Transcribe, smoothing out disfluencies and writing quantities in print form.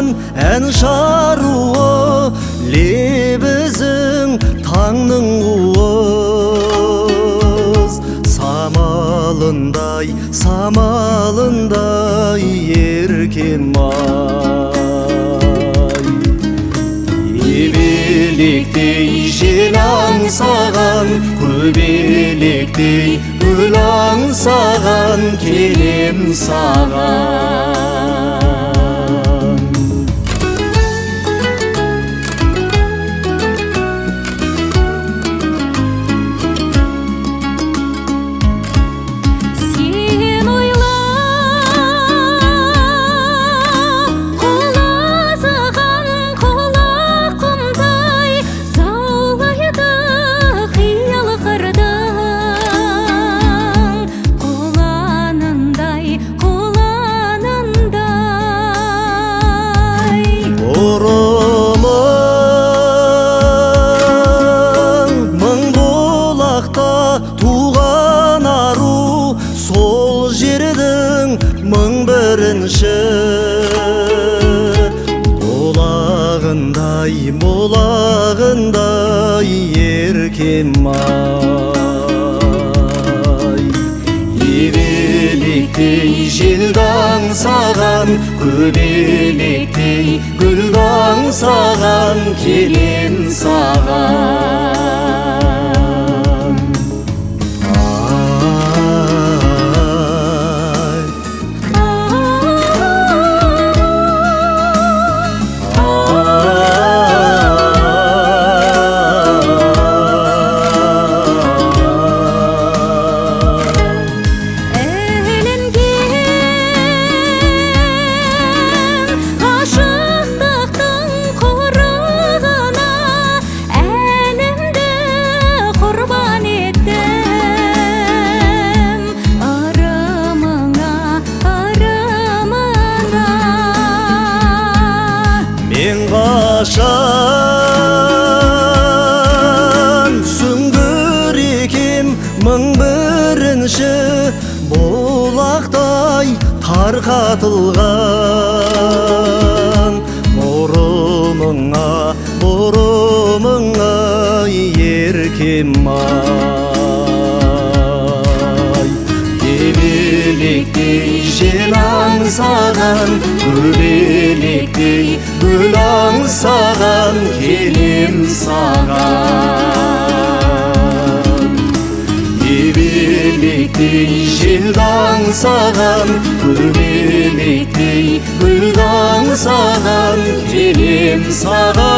ән шаруы, лебізің таңның қуыз. Самалындай, самалындай еркен май. Ебелектей жел аңсаған, көбелектей гүл аңсаған, келем саған. Туған ару, сол жердің мың бірінші. Болағындай, болағындай еркен май. Ебелектей желді аңсаған, көбелектей гүлді аңсаған, келем саған. Мен қашан сүңгір екем мың бірінші, бұлақтай тарқатылған. Бұрымыңа, бұрымыңа еркен май. Ебелектей жел аңсаған, көбелектей гүл аңсаған, келем саған. Ебелектей желді аңсаған, көбелектей гүл аңсаған, келем саған.